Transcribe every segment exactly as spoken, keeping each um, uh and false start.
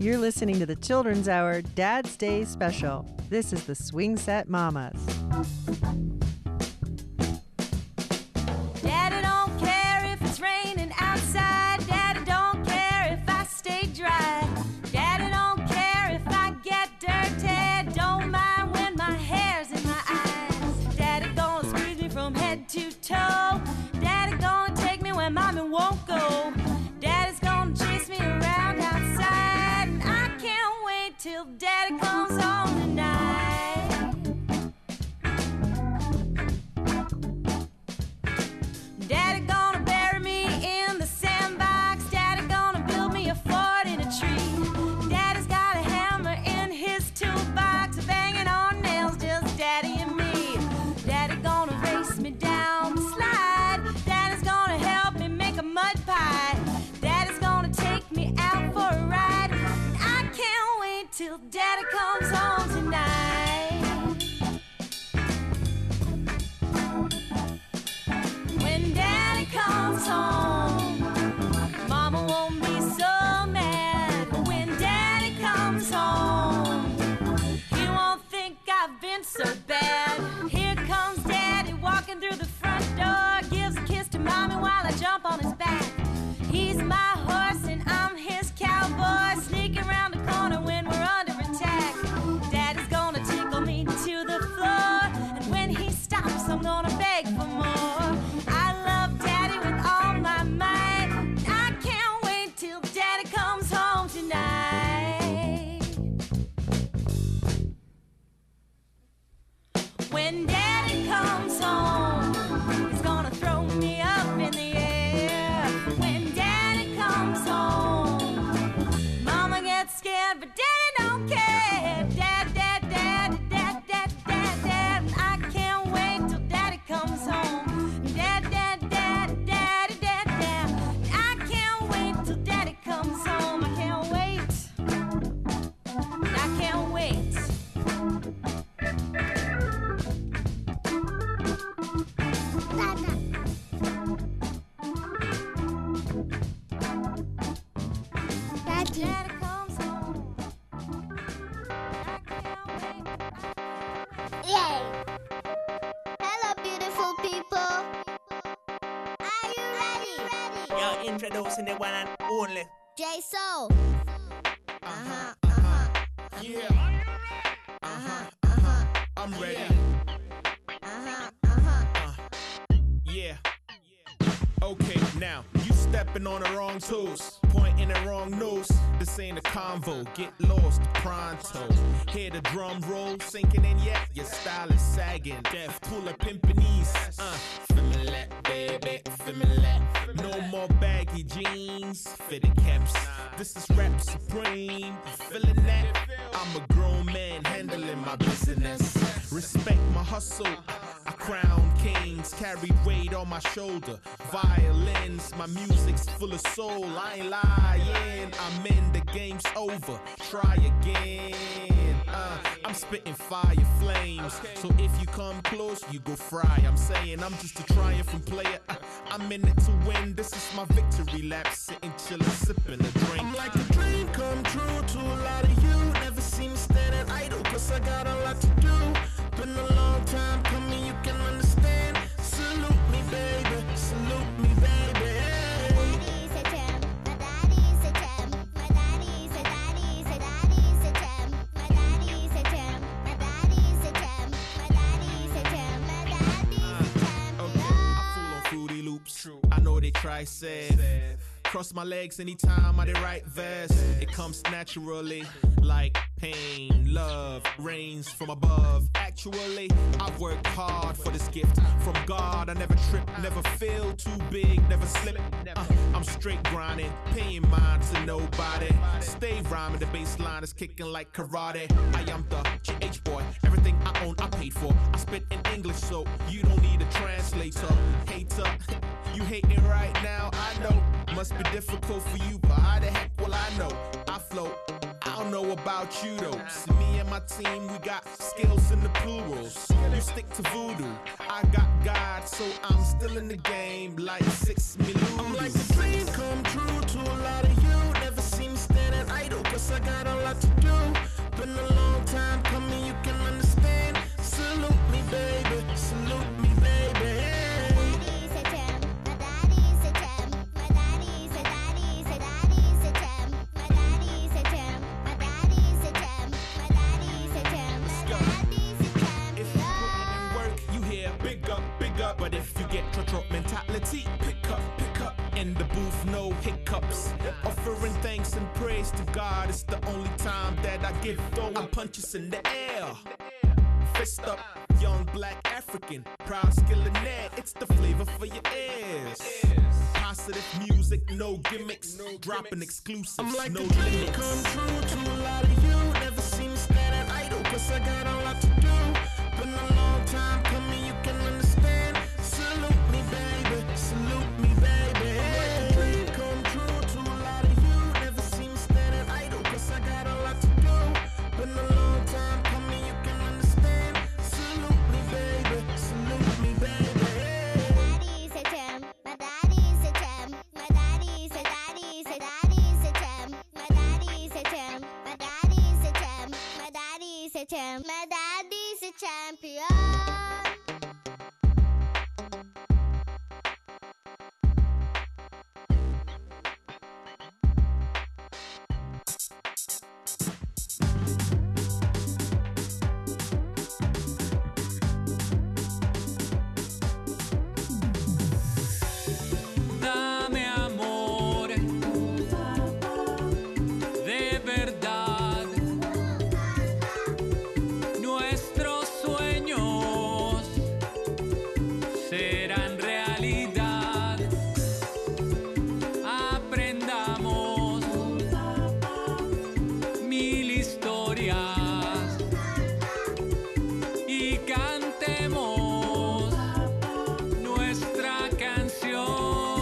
You're listening to the Children's Hour Dad's Day Special. This is the Swing Set Mamas. Daddy don't care if it's raining outside. Daddy don't care if I stay dry. Daddy don't care if I get dirty. Don't mind when my hair's in my eyes. Daddy gonna squeeze me from head to toe. Daddy gonna take me where mommy won't go. Daddy's gonna chase me around outside, and I can't wait till Daddy comes home tonight. Daddy gonna bury me in the sandbox. Daddy gonna build me a fort in a tree. Daddy's got a hammer in his toolbox, banging on nails, just Daddy and me. Daddy gonna race me down the slide. Daddy's gonna help me make a mud pie. Daddy's gonna take me out for a ride. I can't wait till Daddy comes home tonight. When Daddy comes home, Mama won't be so mad. When Daddy comes home, he won't think I've been so bad. Here comes Daddy walking through the front door, gives a kiss to Mommy while I jump on his back. He's my horse and I'm his cowboy, sneaking around the corner when we're under attack. Daddy's gonna tickle me to the floor, and when he stops I'm gonna beg for more. I love Daddy with all my might. I can't wait till Daddy comes home tonight. When Daddy comes home, he's gonna throw me up in the air. When Daddy comes home, Mama gets scared, but Daddy don't care. Dad, dad, dad, dad, dad, dad, dad. I can't wait till Daddy comes home. Dad, dad, dad, daddy, dad, dad. I can't wait till Daddy comes home. I can't wait. I can't wait. Daddy. Daddy comes home. I can't wait. Yay! Hello, beautiful people. Are you ready? You're introducing the one and only. J-Soul. Uh-huh, uh-huh. Yeah. Uh-huh, uh-huh. I'm ready. Uh-huh, uh-huh. Yeah. Okay, now you stepping on the wrong toes, pointing the wrong nose. This ain't a convo, get lost pronto. Hear the drum roll sinking in, yeah. Your style is sagging, deaf, pull up pimpinese. Uh, familiar, baby, familiar. No more baggy jeans, fitted caps. This is rap supreme, feeling that? I'm a grown man handling my business. Respect my hustle. I crown kings, carry weight on my shoulder. Violins, my music's full of soul. I ain't lying, I'm in, the game's over. Try again. Uh, I'm spitting fire flames. So if you come close, you go fry. I'm saying I'm just a triumphant player. Uh, I'm in it to win. This is my victory lap. Sitting, chillin', sipping a drink. I'm like a dream come true to a lot of you. Never see me standing idle, cause I got a lot to do. Been a long time coming, you can understand. Salute me, baby, salute me, baby. Daddy's a gem. My daddy's a gem. My daddy's a daddy's a daddy's a gem. My daddy's a gem. My daddy's a gem. My daddy's a gem. My daddy's a gem. Okay, I fool on Fruity Loops. I know they try said. Cross my legs anytime I did right vest. It comes naturally, like pain, love, rains from above. Actually, I've worked hard for this gift from God. I never trip, never feel too big, never slip. Uh, I'm straight grinding, paying mind to nobody. Stay rhyming, the bass line is kicking like karate. I am the G H boy, everything I own I paid for. I spit in English so you don't need a translator. Hater, you hating right now, I know. Must be difficult for you, but how the heck will I know? I float, I don't know about you though. See, me and my team, we got skills in the plurals. You stick to voodoo, I got God, so I'm still in the game like six million. I'm like a dream come true to a lot of you. Never see me standing idle, cause I got the booth, no hiccups. Offering thanks and praise to God. It's the only time that I give throwing punches in the air. Fist up, young black African, proud skillionaire. It's the flavor for your ears. Positive music, no gimmicks, dropping exclusives, I'm like no a dream limits. come true to a lot of you. Never seen me standing idle, cause I got a lot to do. Been a long time coming, you can understand. Salute me, baby, salute me, baby. I'm like a dream come true to a lot of you. Never seen me standing idle, cause I got a lot to do. Been a long time coming, you can understand. Salute me, baby, salute me, baby. Daddy's a gem. My daddy's a gem. My daddy's a daddy's a daddy's a gem. My daddy's a gem. My daddy's a gem. My daddy's a gem. My daddy's a champion. Dame amor, de verdad. Nuestros sueños serán realidad. Aprendamos mil historias y cantemos nuestra canción.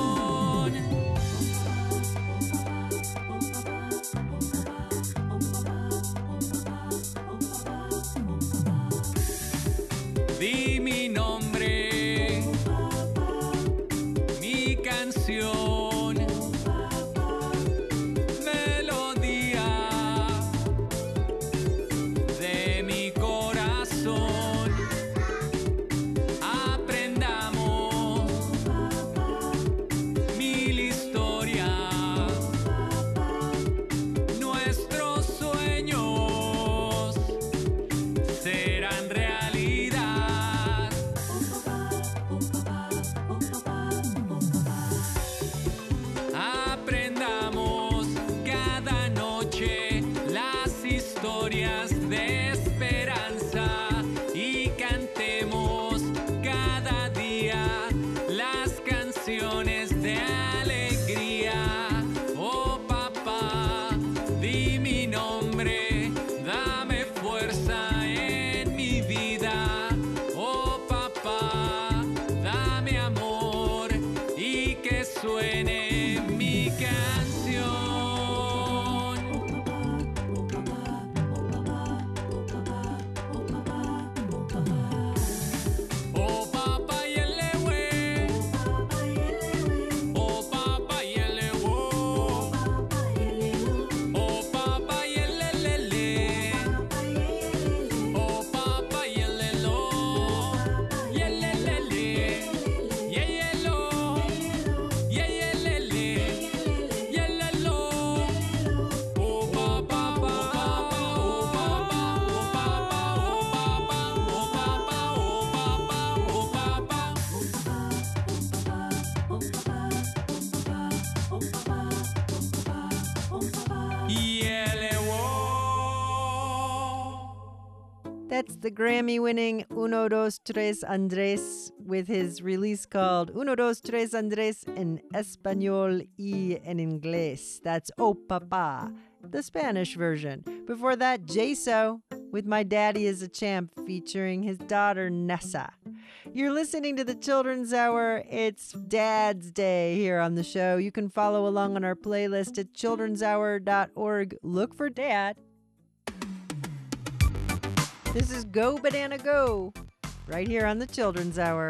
Di mi nombre, mi canción, melodía de mi corazón. Aprendamos mil historias, nuestros sueños serán realidad. Aprendamos cada noche las historias de esperanza y cantemos cada día las canciones de alegría. Oh papá, di mi nombre, dame fuerza en mi vida. Oh papá, dame amor y que suene mi canción. Oh papá y el lewe, oh papá y el lewo, oh papá y el lelele, oh papá y el lelo, y el lelele, y el lelo, y el lelele, y el lelo. Oh papá, oh papá, oh papá, oh papá, oh papá, oh papá, oh papá, oh papá. Y el lewo. That's the Grammy winning Uno, Dos, Tres, Andres with his release called Uno, Dos, Tres, Andres en Español y en Inglés. That's Oh Papa, the Spanish version. Before that, J-So with My Daddy is a Champ featuring his daughter Nessa. You're listening to the Children's Hour. It's Dad's Day here on the show. You can follow along on our playlist at children's hour dot org. Look for Dad. This is Go Banana Go, right here on the Children's Hour.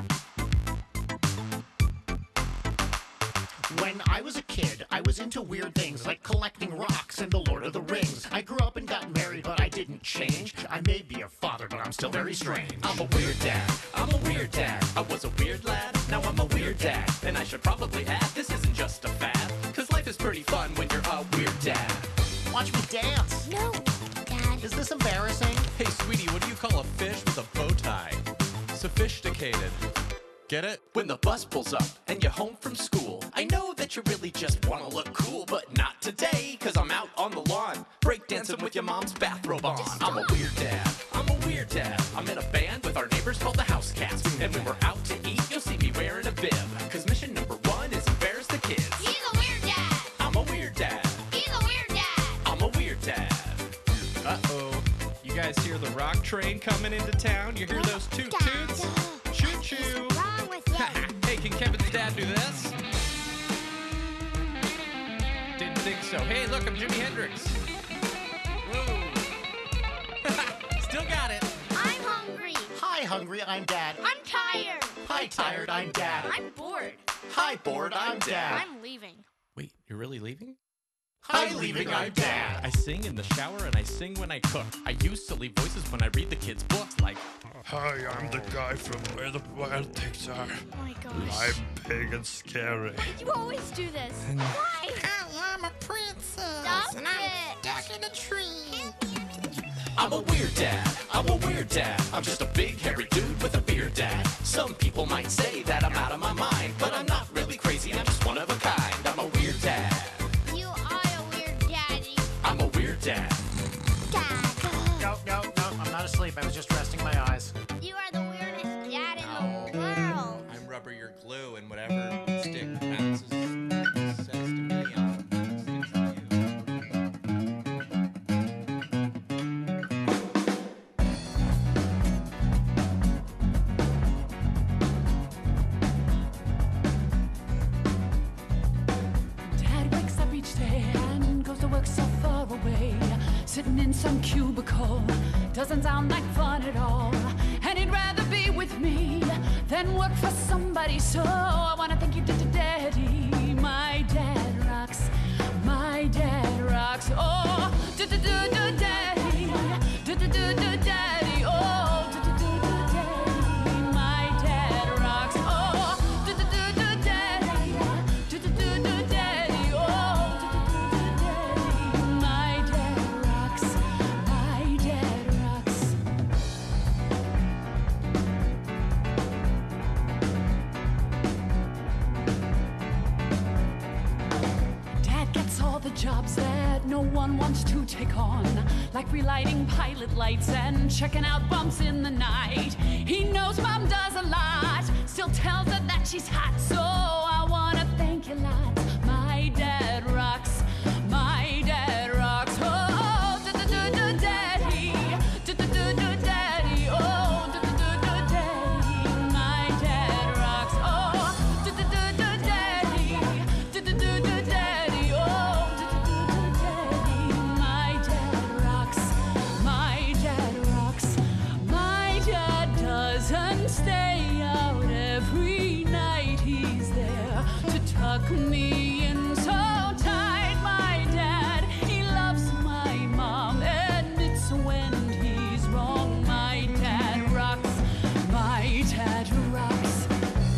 When I was a kid, I was into weird things like collecting rocks and the Lord of the Rings. I grew up and got married, but I didn't change. I may be a father, but I'm still very strange. I'm a weird dad. I'm a weird dad. I was a weird lad. Now I'm a weird dad. And I should probably add, this isn't just a fad. Cause life is pretty fun when you're a weird dad. Watch me dance. No, Dad. Is this embarrassing? Hey, sweetie, what do you call a fish with a bow tie? Sophisticated. Get it? When the bus pulls up and you're home from school, I know you really just wanna look cool, but not today, cause I'm out on the lawn, breakdancing with your mom's bathrobe on. I'm a weird dad, I'm a weird dad. I'm in a band with our neighbors called the House Cats, and when we're out to eat, you'll see me wearing a bib, cause mission number one is embarrass the kids. He's a weird dad. I'm a weird dad, He's a weird dad. I'm a weird dad. Uh-oh. You guys hear the rock train coming into town? You hear those toot toots? Choo-choo. What's wrong with you? Hey, can Kevin's dad do this? Didn't think so. Hey, look, I'm Jimi Hendrix. Whoa. Still got it. I'm hungry. Hi, hungry, I'm Dad. I'm tired. Hi, tired, I'm Dad. I'm bored. Hi, bored, I'm Dad. I'm leaving. Wait, you're really leaving? Hi, leaving, I'm Dad. I sing in the shower and I sing when I cook. I use silly voices when I read the kids' books, like, Hi, I'm the guy from Where the Wild Things Are. Oh my gosh. I'm big and scary. You always do this. Why? Oh, I'm a princess. Stop and I'm it. stuck in a tree. I'm a weird dad, I'm a weird dad. I'm just a big hairy dude with a beard, dad. Some people might say that I'm out of my mind, but I'm not really crazy, I'm just one of a kind. I'm a weird dad, You are a weird daddy. I'm a weird dad. Dad. No, no, no, I'm not asleep. I was just resting my eyes. You are the weirdest dad in the world. I'm rubber, you're glue, and whatever stick bounces says to me, I'll stick to you. Dad wakes up each day and goes to work so far away, sitting in some cubicle. Doesn't sound like fun at all, and he'd rather be with me than work for somebody. So I wanna thank you, Daddy. My dad rocks. My dad rocks. Oh, do-do-do-do, Daddy. Do-do-do-do, Daddy. Oh, do-do-do-do, Daddy. My dad rocks. Oh, do-do-do-do, Daddy. Do-do-do-do, Daddy. Oh, do-do-do-do, Daddy. My dad rocks. My dad rocks. Dad gets all the jobs that no one wants to take on, like relighting pilot lights and checking out bumps in the night. He knows Mom does a lot, still tells her that she's hot. So I wanna thank you lots. My dad rocks. My dad rocks. Oh, do-do-do-do, Daddy. Do-do-do-do, Daddy. Oh, do-do-do-do, Daddy. My dad rocks. Oh, do-do-do-do, Daddy. Do-do-do-do, Daddy. Oh, do-do-do-do, Daddy. My dad rocks. My dad rocks. My dad doesn't stay out every night. He's there to tuck me in so tight. My dad, he loves my mom, admits when he's wrong. My dad rocks. My dad rocks.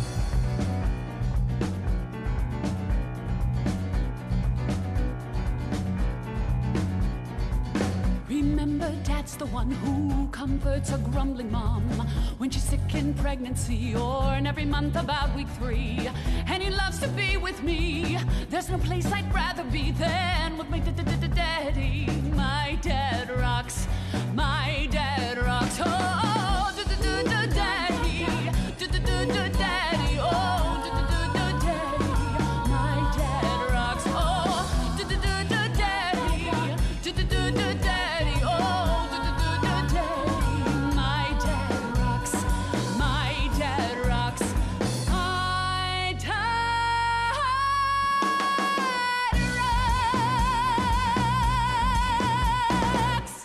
Remember, Dad's the one who comforts a grumbling mom when she's sick in pregnancy or in every month about week three. And he loves to be with me. There's no place I'd rather be than with my daddy. My dad rocks. My dad rocks. Oh, do-do-do-do, Daddy. Do-do-do-do, Daddy. Oh, do-do-do-do, Daddy. My dad rocks. Oh, do-do-do-do, Daddy. Do-do-do-do, Daddy. Oh, do-do-do-do, Daddy. My dad rocks. My dad rocks. My dad rocks.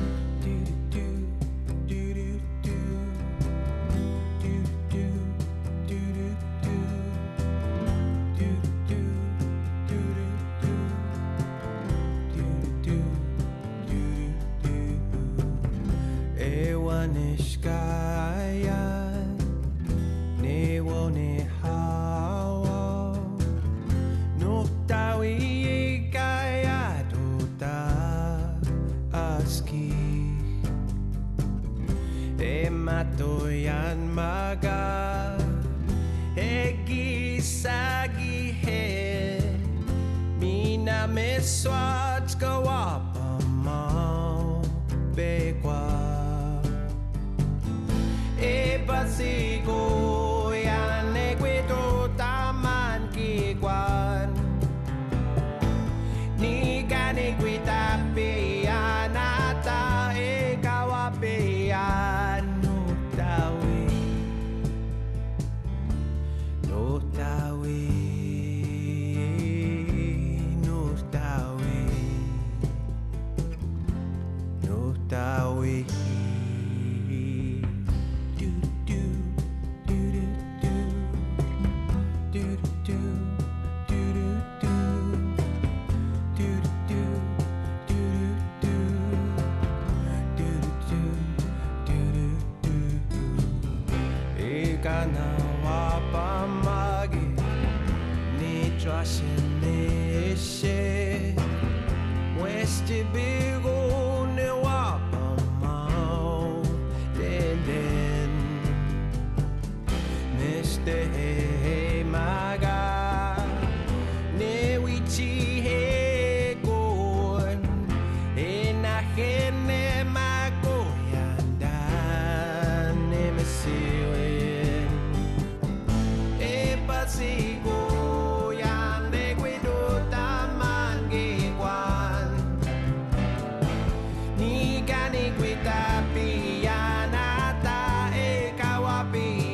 Ewanishkayan, Newone Hawa, Nuktawi Kaya Duta Aski, Ematoyan Maga, Egi Sagi He. me swat go up mo be qua e pasigo ya ne guido taman ki quan ni gani guida be anata e kawa be anu tawi no tawi no tawi no tawi do do do do do do do do Hey, my God, ne wichi he gon, e na hene ma goyanda, ne me siwen, e pasigo yande guido tamangi kwan, ni gani guida pianata e kawapi.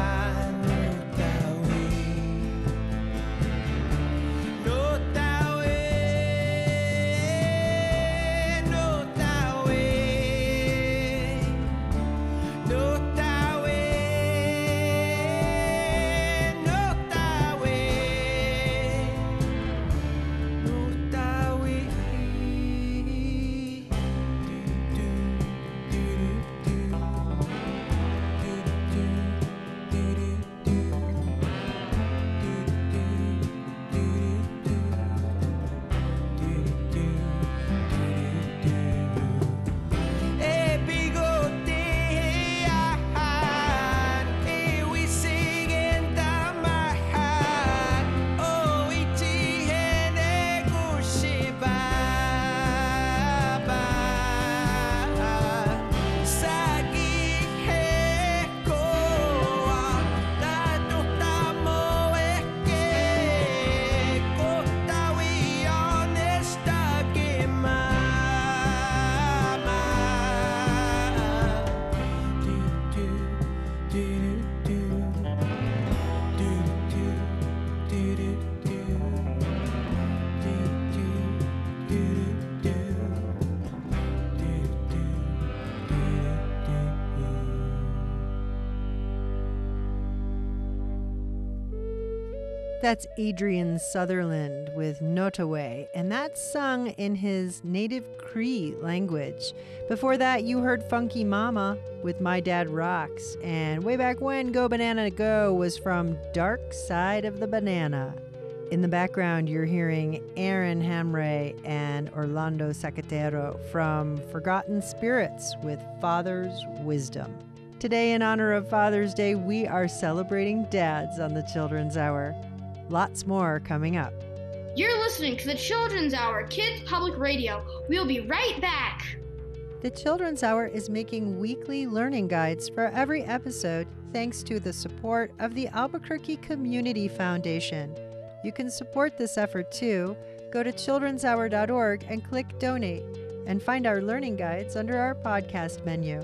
That's Adrian Sutherland with Notawe, and that's sung in his native Cree language. Before that, you heard Funky Mama with My Dad Rocks, and way back when, Go Banana Go was from Dark Side of the Banana. In the background, you're hearing Aaron Hamray and Orlando Sacatero from Forgotten Spirits with Father's Wisdom. Today, in honor of Father's Day, we are celebrating dads on the Children's Hour. Lots more coming up. You're listening to the Children's Hour, Kids Public Radio. We'll be right back. The Children's Hour is making weekly learning guides for every episode thanks to the support of the Albuquerque Community Foundation. You can support this effort too. Go to children's hour dot org and click Donate, and find our learning guides under our podcast menu.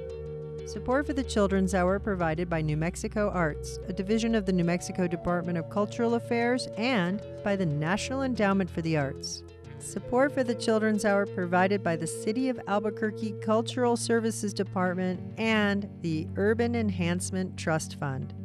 Support for the Children's Hour provided by New Mexico Arts, a division of the New Mexico Department of Cultural Affairs, and by the National Endowment for the Arts. Support for the Children's Hour provided by the City of Albuquerque Cultural Services Department and the Urban Enhancement Trust Fund.